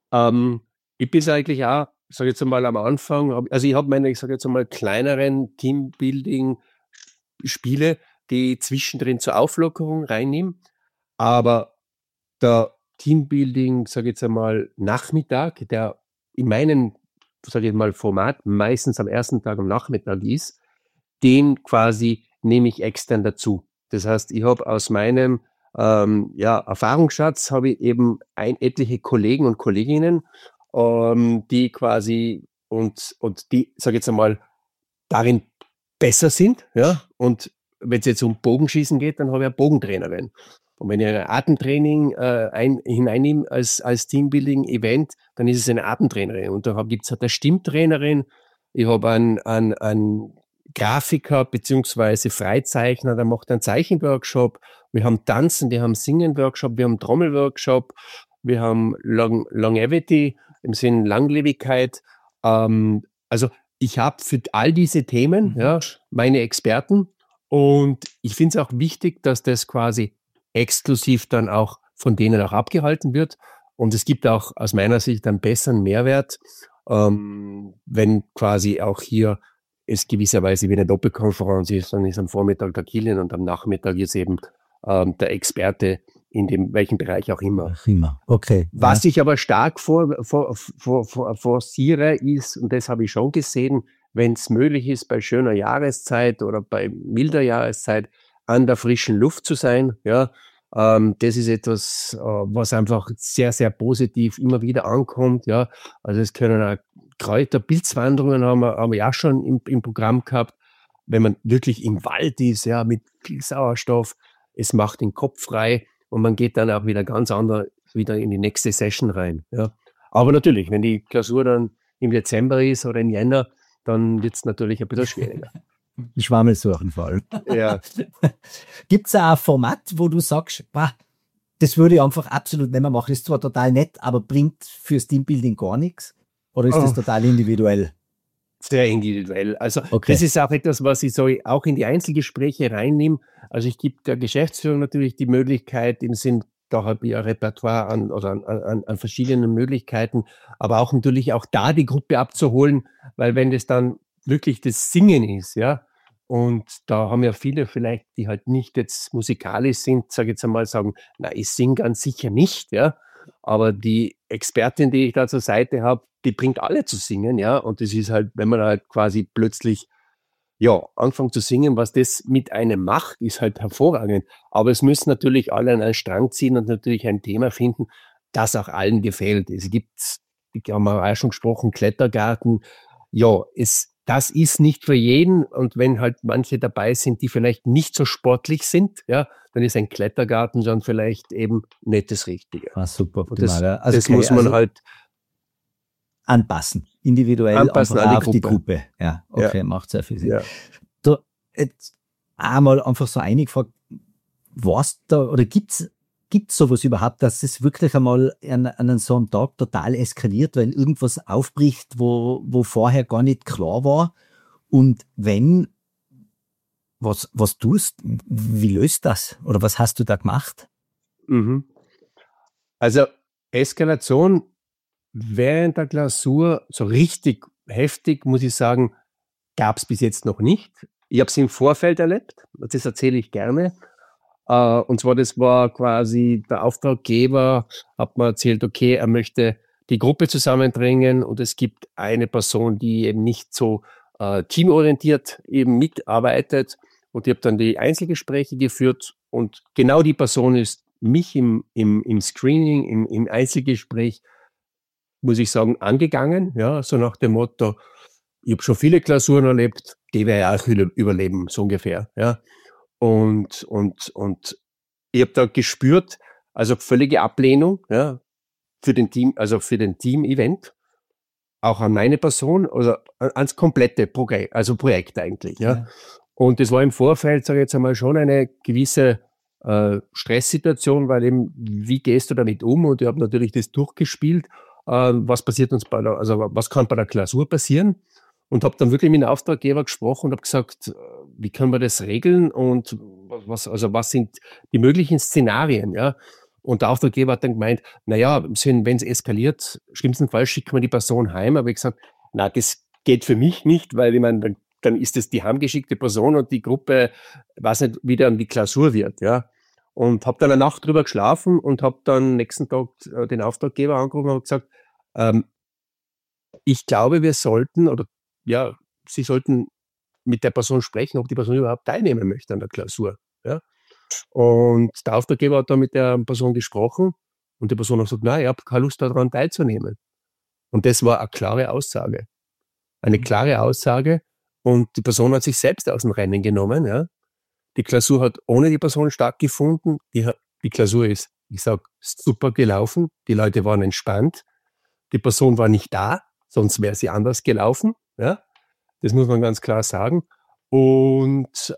ich bin eigentlich auch, sage jetzt einmal am Anfang, also ich habe meine, ich sage jetzt einmal, kleineren Teambuilding-Spiele, die zwischendrin zur Auflockerung reinnehmen, aber der Teambuilding, sage jetzt einmal, Nachmittag, der in meinem, sage ich mal, Format meistens am ersten Tag am Nachmittag ist, den quasi nehme ich extern dazu. Das heißt, ich habe aus meinem Erfahrungsschatz habe ich eben etliche Kollegen und Kolleginnen, die quasi und die, sage ich jetzt einmal, darin besser sind, ja, und wenn es jetzt um Bogenschießen geht, dann habe ich eine Bogentrainerin. Und wenn ich ein Atemtraining hineinnehme als Teambuilding-Event, dann ist es eine Atemtrainerin. Und da gibt es halt eine Stimmtrainerin, ich habe einen Grafiker beziehungsweise Freizeichner, der macht einen Zeichenworkshop, wir haben Tanzen, wir haben Singen-Workshop, wir haben Trommelworkshop, wir haben Longevity, im Sinne Langlebigkeit. Also ich habe für all diese Themen meine Experten und ich finde es auch wichtig, dass das quasi exklusiv dann auch von denen auch abgehalten wird. Und es gibt auch aus meiner Sicht einen besseren Mehrwert, wenn quasi auch hier es gewisserweise wie eine Doppelkonferenz ist, dann ist am Vormittag der Kilian und am Nachmittag ist eben der Experte in dem welchen Bereich auch immer. Okay. Was ich aber stark forciere ist, und das habe ich schon gesehen, wenn es möglich ist, bei schöner Jahreszeit oder bei milder Jahreszeit an der frischen Luft zu sein, ja, das ist etwas, was einfach sehr, sehr positiv immer wieder ankommt, ja. Also es können auch Kräuterpilzwanderungen haben wir auch schon im Programm gehabt, wenn man wirklich im Wald ist, ja, mit viel Sauerstoff, es macht den Kopf frei und man geht dann auch wieder ganz anders wieder in die nächste Session rein, ja. Aber natürlich, wenn die Klausur dann im Dezember ist oder im Jänner, dann wird es natürlich ein bisschen schwieriger. Schwammelsuchenfall. Ja. Gibt es auch ein Format, wo du sagst, das würde ich einfach absolut nicht mehr machen, ist zwar total nett, aber bringt fürs Teambuilding gar nichts? Oder ist das total individuell? Sehr individuell. Also das ist auch etwas, was ich so auch in die Einzelgespräche reinnehme. Also ich gebe der Geschäftsführung natürlich die Möglichkeit, im Sinn, da habe ich ein Repertoire an verschiedenen Möglichkeiten, aber auch natürlich auch da die Gruppe abzuholen, weil wenn das dann wirklich das Singen ist, ja, und da haben ja viele vielleicht, die halt nicht jetzt musikalisch sind, sage ich jetzt einmal, sagen, na, ich singe ganz sicher nicht, ja, aber die Expertin, die ich da zur Seite habe, die bringt alle zu singen, ja, und das ist halt, wenn man halt quasi plötzlich, ja, anfangen zu singen, was das mit einem macht, ist halt hervorragend, aber es müssen natürlich alle an einen Strang ziehen und natürlich ein Thema finden, das auch allen gefällt. Es gibt, wir haben auch schon gesprochen, Klettergarten. Ja, das ist nicht für jeden. Und wenn halt manche dabei sind, die vielleicht nicht so sportlich sind, ja, dann ist ein Klettergarten dann vielleicht eben nicht das Richtige. Super optimal. Das, ja. Also das muss man halt anpassen, individuell anpassen an die Gruppe. Ja, okay, macht sehr viel Sinn. Ja. Da, jetzt einmal einfach so eingefragt, was da, oder gibt's sowas überhaupt, dass es wirklich einmal an so einem Tag total eskaliert, weil irgendwas aufbricht, wo vorher gar nicht klar war? Und wenn, was tust, wie löst das? Oder was hast du da gemacht? Also Eskalation während der Klausur, so richtig heftig, muss ich sagen, gab es bis jetzt noch nicht. Ich habe es im Vorfeld erlebt, das erzähle ich gerne. Und zwar, das war quasi der Auftraggeber, hat mir erzählt, okay, er möchte die Gruppe zusammenbringen und es gibt eine Person, die eben nicht so teamorientiert eben mitarbeitet. Und ich habe dann die Einzelgespräche geführt und genau die Person ist mich im Screening, im Einzelgespräch, muss ich sagen, angegangen, ja, so nach dem Motto, ich habe schon viele Klausuren erlebt, die werde ich auch überleben, so ungefähr, ja. Und ich habe da gespürt, also völlige Ablehnung, ja, für den Team, also für den Team-Event, auch an meine Person, oder ans komplette Projekt eigentlich, ja. Und das war im Vorfeld, sage ich jetzt einmal, schon eine gewisse Stresssituation, weil eben, wie gehst du damit um? Und ich habe natürlich das durchgespielt, was passiert uns was kann bei der Klausur passieren? Und habe dann wirklich mit dem Auftraggeber gesprochen und habe gesagt, wie können wir das regeln und was sind die möglichen Szenarien, ja? Und der Auftraggeber hat dann gemeint, naja, wenn es eskaliert, schlimmstenfalls schicken wir die Person heim. Aber ich gesagt, na, das geht für mich nicht, weil ich meine, dann ist es die heimgeschickte Person und die Gruppe, weiß nicht, wie dann die Klausur wird, ja. Und habe dann eine Nacht drüber geschlafen und habe dann nächsten Tag den Auftraggeber angerufen und gesagt, ich glaube, wir sollten, oder ja, Sie sollten mit der Person sprechen, ob die Person überhaupt teilnehmen möchte an der Klausur. Ja? Und der Auftraggeber hat dann mit der Person gesprochen und die Person hat gesagt, nein, ich habe keine Lust daran teilzunehmen. Und das war eine klare Aussage. Eine klare Aussage und die Person hat sich selbst aus dem Rennen genommen. Ja? Die Klausur hat ohne die Person stattgefunden. Die Klausur ist, ich sage, super gelaufen. Die Leute waren entspannt. Die Person war nicht da, sonst wäre sie anders gelaufen. Ja, das muss man ganz klar sagen. Und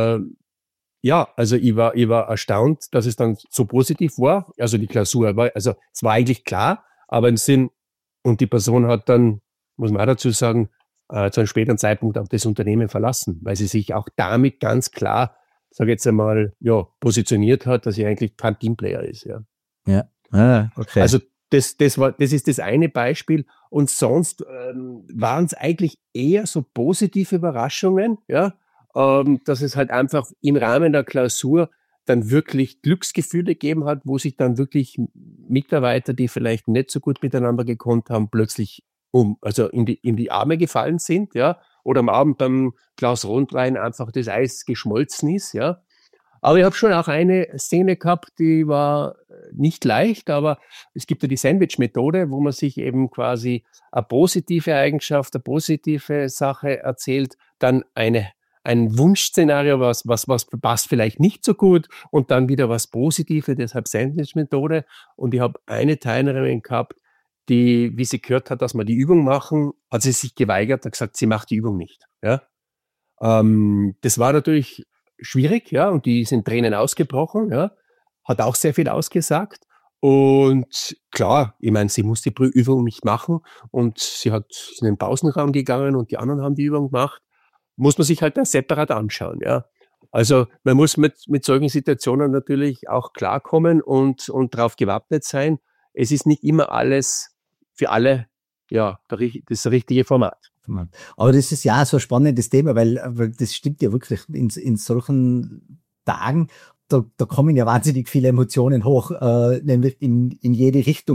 also ich war erstaunt, dass es dann so positiv war. Also die Klausur war, also es war eigentlich klar, aber im Sinn, und die Person hat dann, muss man auch dazu sagen, zu einem späteren Zeitpunkt auch das Unternehmen verlassen, weil sie sich auch damit ganz klar, sage ich jetzt einmal, ja, positioniert hat, dass sie eigentlich kein Teamplayer ist. Ja, okay. Also das ist das eine Beispiel. Und sonst waren es eigentlich eher so positive Überraschungen, ja, dass es halt einfach im Rahmen der Klausur dann wirklich Glücksgefühle gegeben hat, wo sich dann wirklich Mitarbeiter, die vielleicht nicht so gut miteinander gekonnt haben, plötzlich in die Arme gefallen sind, ja, oder am Abend beim Glas Rotwein einfach das Eis geschmolzen ist, ja. Aber ich habe schon auch eine Szene gehabt, die war nicht leicht, aber es gibt ja die Sandwich-Methode, wo man sich eben quasi eine positive Eigenschaft, eine positive Sache erzählt, dann ein Wunschszenario, was passt vielleicht nicht so gut und dann wieder was Positives, deshalb Sandwich-Methode. Und ich habe eine Teilnehmerin gehabt, die, wie sie gehört hat, dass wir die Übung machen, hat sie sich geweigert, hat gesagt, sie macht die Übung nicht. Ja? Das war natürlich schwierig, ja, und die sind Tränen ausgebrochen, ja, hat auch sehr viel ausgesagt. Und klar, ich meine, sie muss die Übung nicht machen und sie ist in den Pausenraum gegangen und die anderen haben die Übung gemacht. Muss man sich halt da separat anschauen, ja. Also man muss mit solchen Situationen natürlich auch klarkommen und darauf gewappnet sein. Es ist nicht immer alles für alle, ja, das richtige Format. Aber das ist ja so ein spannendes Thema, weil das stimmt ja wirklich in solchen Tagen, da kommen ja wahnsinnig viele Emotionen hoch, nämlich in jede Richtung.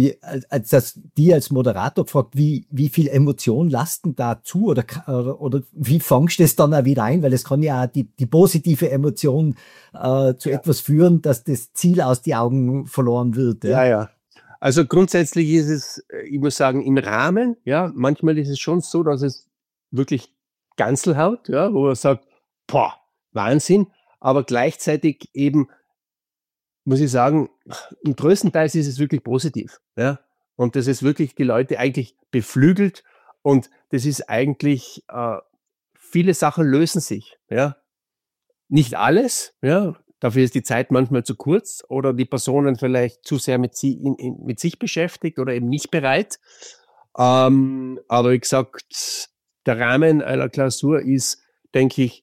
Als Moderator gefragt, wie viel Emotion lasten da zu oder wie fangst du das dann auch wieder ein? Weil es kann ja auch die positive Emotion zu etwas führen, dass das Ziel aus den Augen verloren wird. Ja. Also grundsätzlich ist es, ich muss sagen, im Rahmen, ja, manchmal ist es schon so, dass es wirklich Ganzel haut, ja, wo man sagt, boah, Wahnsinn, aber gleichzeitig eben, muss ich sagen, im größten Teil ist es wirklich positiv, ja, und das ist wirklich die Leute eigentlich beflügelt und das ist eigentlich, viele Sachen lösen sich, ja. Nicht alles, ja, dafür ist die Zeit manchmal zu kurz oder die Personen vielleicht zu sehr mit sich beschäftigt oder eben nicht bereit. Aber wie gesagt, der Rahmen einer Klausur ist, denke ich,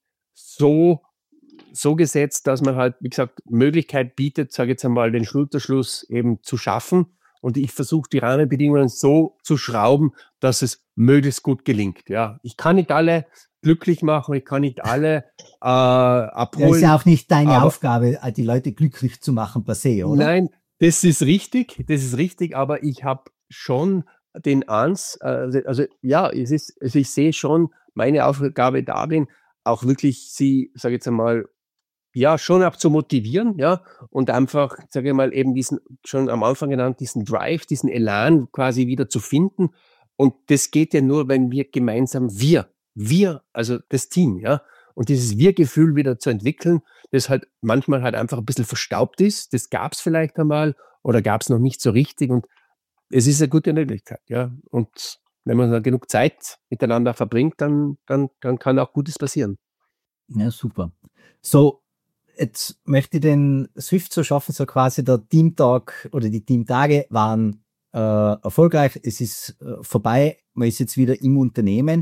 so gesetzt, dass man halt, wie gesagt, Möglichkeit bietet, sage ich jetzt einmal, den Schulterschluss eben zu schaffen. Und ich versuche, die Rahmenbedingungen so zu schrauben, dass es möglichst gut gelingt. Ja, ich kann nicht alle glücklich machen, ich kann nicht alle abholen. Ja, ist ja auch nicht deine Aufgabe, die Leute glücklich zu machen per se, oder? Nein, das ist richtig, aber ich habe schon den also ja, also ich sehe schon meine Aufgabe darin, auch wirklich sie, sage ich jetzt einmal, ja, schon auch zu motivieren, ja, und einfach, sage ich mal, eben diesen, schon am Anfang genannt, diesen Drive, diesen Elan quasi wieder zu finden. Und das geht ja nur, wenn wir gemeinsam, also das Team, ja, und dieses Wir-Gefühl wieder zu entwickeln, das halt manchmal halt einfach ein bisschen verstaubt ist. Das gab es vielleicht einmal oder gab es noch nicht so richtig. Und es ist eine gute Möglichkeit, ja. Und wenn man dann genug Zeit miteinander verbringt, dann kann auch Gutes passieren. Ja, super. So, jetzt möchte ich den Swift so schaffen, so quasi der Teamtag oder die Teamtage waren erfolgreich. Es ist vorbei. Man ist jetzt wieder im Unternehmen.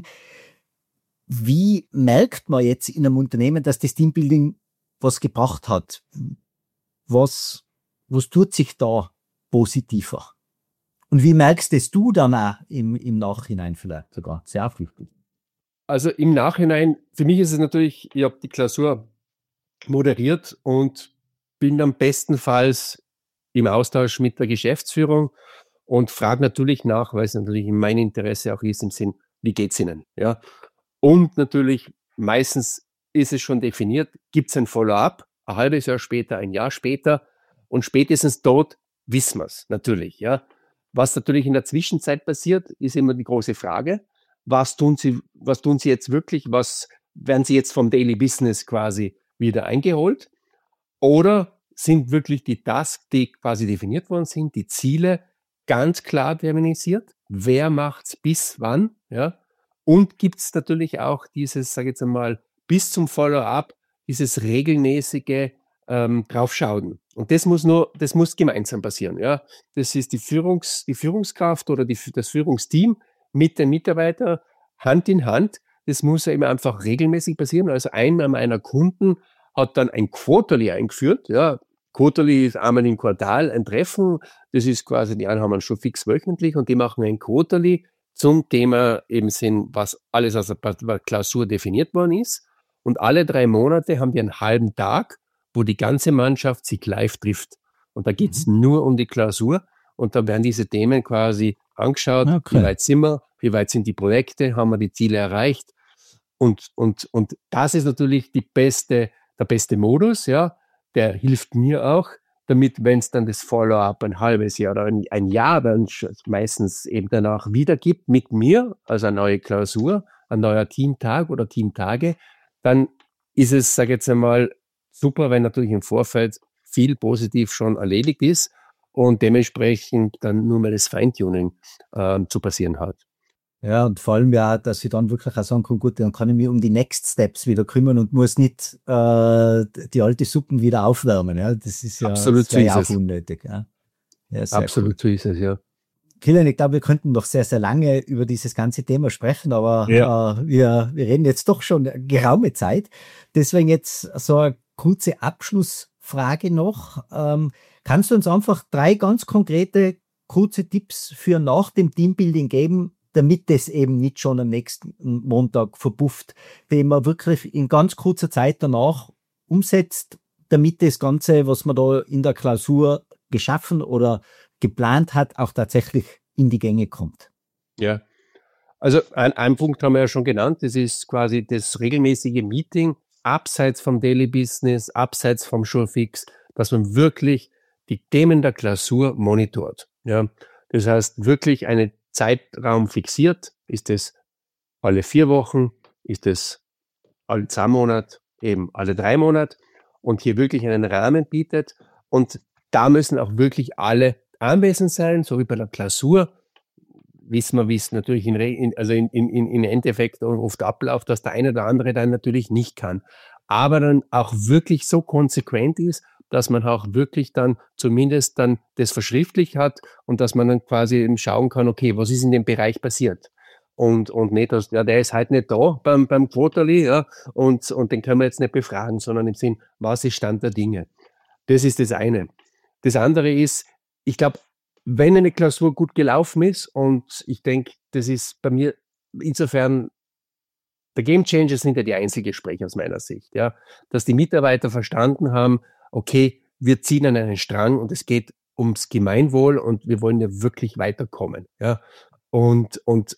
Wie merkt man jetzt in einem Unternehmen, dass das Teambuilding was gebracht hat? Was tut sich da positiver? Und wie merkst es du dann auch im Nachhinein vielleicht sogar? Sehr wichtig. Also im Nachhinein, für mich ist es natürlich, ich habe die Klausur moderiert und bin dann bestenfalls im Austausch mit der Geschäftsführung und frage natürlich nach, weil es natürlich in meinem Interesse auch ist, im Sinn, wie geht's Ihnen? Ja. Und natürlich, meistens ist es schon definiert, gibt es ein Follow-up, ein halbes Jahr später, ein Jahr später und spätestens dort wissen wir es natürlich. Ja. Was natürlich in der Zwischenzeit passiert, ist immer die große Frage, was tun Sie jetzt wirklich, was werden Sie jetzt vom Daily Business quasi wieder eingeholt oder sind wirklich die Tasks, die quasi definiert worden sind, die Ziele ganz klar terminisiert, wer macht's bis wann, ja, und gibt es natürlich auch dieses, sage ich jetzt einmal, bis zum Follow-up, dieses regelmäßige draufschauen. Und das muss gemeinsam passieren, ja. Das ist die Führungskraft oder das Führungsteam mit den Mitarbeitern Hand in Hand. Das muss ja immer einfach regelmäßig passieren. Also einer meiner Kunden hat dann ein Quarterly eingeführt. Ja, Quarterly ist einmal im Quartal ein Treffen. Das ist quasi, die einen haben schon fix wöchentlich und die machen ein Quarterly zum Thema eben sind, was alles aus der Klausur definiert worden ist. Und alle 3 Monate haben wir einen halben Tag, wo die ganze Mannschaft sich live trifft. Und da geht's nur um die Klausur. Und da werden diese Themen quasi angeschaut. Okay. Wie weit sind wir? Wie weit sind die Projekte? Haben wir die Ziele erreicht? Und das ist natürlich der beste Modus, ja. Der hilft mir auch, damit, wenn es dann das Follow-up ein halbes Jahr oder ein Jahr dann meistens eben danach wieder gibt mit mir, also eine neue Klausur, ein neuer Teamtag oder Teamtage, dann ist es, sage ich jetzt einmal, super, wenn natürlich im Vorfeld viel positiv schon erledigt ist und dementsprechend dann nur mal das Feintuning zu passieren hat. Ja, und vor allem ja, dass ich dann wirklich auch sagen kann, gut, dann kann ich mich um die Next Steps wieder kümmern und muss nicht die alte Suppen wieder aufwärmen. Ja, das ist ja, absolut das ja auch unnötig. Ja. Ja, absolut so ist es, ja. Kilian, ich glaube, wir könnten noch sehr, sehr lange über dieses ganze Thema sprechen, aber wir reden jetzt doch schon eine geraume Zeit. Deswegen jetzt so eine kurze Abschlussfrage noch. Kannst du uns einfach 3 ganz konkrete, kurze Tipps für nach dem Teambuilding geben, damit das eben nicht schon am nächsten Montag verpufft, den man wirklich in ganz kurzer Zeit danach umsetzt, damit das Ganze, was man da in der Klausur geschaffen oder geplant hat, auch tatsächlich in die Gänge kommt. Ja, also ein Punkt haben wir ja schon genannt, das ist quasi das regelmäßige Meeting, abseits vom Daily Business, abseits vom Surefix, dass man wirklich die Themen der Klausur monitort. Ja, das heißt wirklich einen Zeitraum fixiert. Ist es alle 4 Wochen? Ist es alle 2 Monate? Eben alle 3 Monate? Und hier wirklich einen Rahmen bietet. Und da müssen auch wirklich alle anwesend sein, so wie bei der Klausur. Wissen wir, wie es natürlich in Endeffekt oft abläuft, dass der eine oder andere dann natürlich nicht kann. Aber dann auch wirklich so konsequent ist, dass man auch wirklich dann zumindest dann das verschriftlicht hat und dass man dann quasi eben schauen kann, okay, was ist in dem Bereich passiert? Und nicht, dass, ja, der ist halt nicht da beim Quarterly, ja, und den können wir jetzt nicht befragen, sondern im Sinn, was ist Stand der Dinge? Das ist das eine. Das andere ist, ich glaube, wenn eine Klausur gut gelaufen ist, und ich denke, das ist bei mir insofern, der Gamechanger sind ja die Einzelgespräche aus meiner Sicht, ja, dass die Mitarbeiter verstanden haben, okay, wir ziehen an einen Strang und es geht ums Gemeinwohl und wir wollen ja wirklich weiterkommen, ja. Und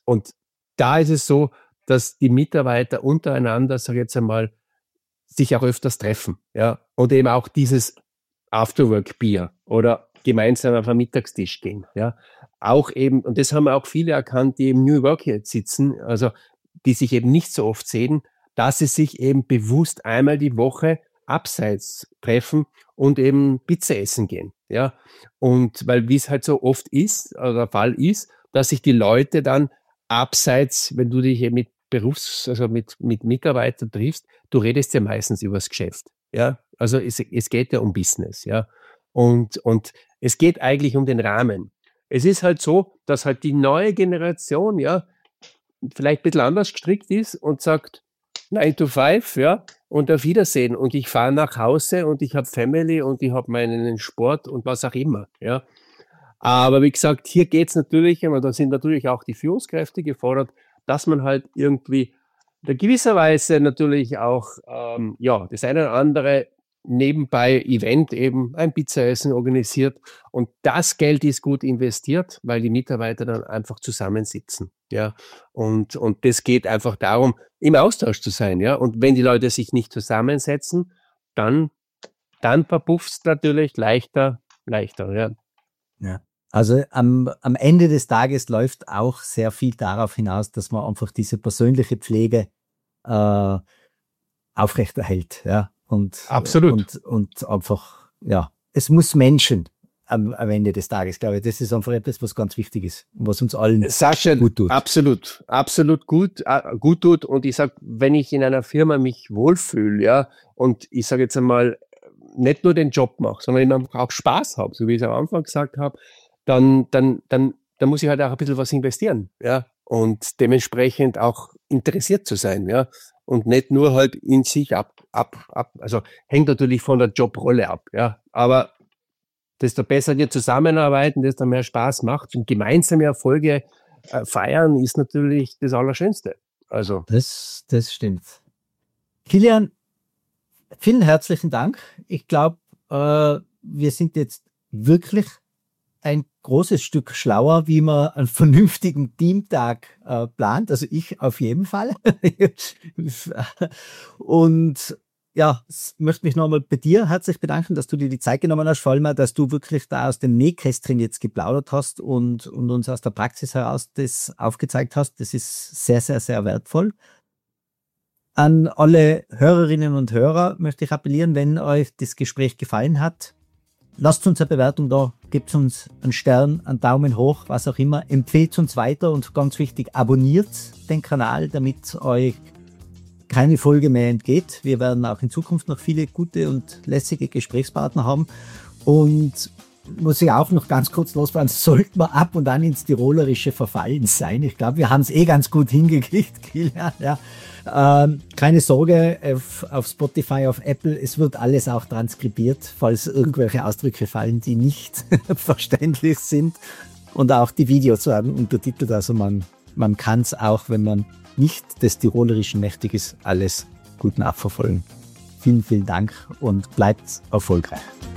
da ist es so, dass die Mitarbeiter untereinander, sag ich jetzt einmal, sich auch öfters treffen, ja, und eben auch dieses Afterwork-Bier oder gemeinsam auf einen Mittagstisch gehen, ja. Auch eben, und das haben auch viele erkannt, die im New Work jetzt sitzen, also die sich eben nicht so oft sehen, dass sie sich eben bewusst einmal die Woche abseits treffen und eben Pizza essen gehen, ja. Und weil, wie es halt so oft ist, oder der Fall ist, dass sich die Leute dann abseits, wenn du dich eben mit mit Mitarbeitern triffst, du redest ja meistens über das Geschäft, ja. Also es geht ja um Business, ja. Und es geht eigentlich um den Rahmen. Es ist halt so, dass halt die neue Generation, ja, vielleicht ein bisschen anders gestrickt ist und sagt 9 to 5, ja, und auf Wiedersehen. Und ich fahre nach Hause und ich habe Family und ich habe meinen Sport und was auch immer, ja. Aber wie gesagt, hier geht es natürlich, aber da sind natürlich auch die Führungskräfte gefordert, dass man halt irgendwie in gewisser Weise natürlich auch, ja, das eine oder andere nebenbei Event eben ein Pizzaessen organisiert. Und das Geld ist gut investiert, weil die Mitarbeiter dann einfach zusammensitzen. Ja, und das geht einfach darum, im Austausch zu sein. Ja, und wenn die Leute sich nicht zusammensetzen, dann verpufft es natürlich leichter. Ja. Ja. Also am Ende des Tages läuft auch sehr viel darauf hinaus, dass man einfach diese persönliche Pflege aufrechterhält. Ja. Absolut. Und einfach, ja, es muss Menschen am Ende des Tages, glaube ich. Das ist einfach etwas, was ganz wichtig ist und was uns allen gut tut. Absolut gut tut. Und ich sage, wenn ich in einer Firma mich wohlfühle, ja, und ich sage jetzt einmal, nicht nur den Job mache, sondern auch Spaß habe, so wie ich es am Anfang gesagt habe, dann muss ich halt auch ein bisschen was investieren, ja, und dementsprechend auch interessiert zu sein, ja, und nicht nur halt in sich also hängt natürlich von der Jobrolle ab, ja, aber desto besser wir zusammenarbeiten, desto mehr Spaß macht und gemeinsame Erfolge feiern ist natürlich das Allerschönste. Also. Das stimmt. Kilian, vielen herzlichen Dank. Ich glaube, wir sind jetzt wirklich ein großes Stück schlauer, wie man einen vernünftigen Teamtag plant. Also ich auf jeden Fall. Und ja, möchte mich nochmal bei dir herzlich bedanken, dass du dir die Zeit genommen hast, vor allem, dass du wirklich da aus dem Nähkästchen jetzt geplaudert hast und uns aus der Praxis heraus das aufgezeigt hast. Das ist sehr, sehr, sehr wertvoll. An alle Hörerinnen und Hörer möchte ich appellieren, wenn euch das Gespräch gefallen hat, lasst uns eine Bewertung da, gebt uns einen Stern, einen Daumen hoch, was auch immer, empfehlt uns weiter und ganz wichtig, abonniert den Kanal, damit euch keine Folge mehr entgeht. Wir werden auch in Zukunft noch viele gute und lässige Gesprächspartner haben. Und muss ich auch noch ganz kurz losfahren, sollten wir ab und an ins Tirolerische verfallen sein. Ich glaube, wir haben es ganz gut hingekriegt, Kilian. Ja. Keine Sorge, auf Spotify, auf Apple, es wird alles auch transkribiert, falls irgendwelche Ausdrücke fallen, die nicht verständlich sind. Und auch die Videos werden untertitelt, also man kann es auch, wenn man nicht des Tirolerischen mächtig ist, alles gut nachverfolgen. Vielen, vielen Dank und bleibt erfolgreich.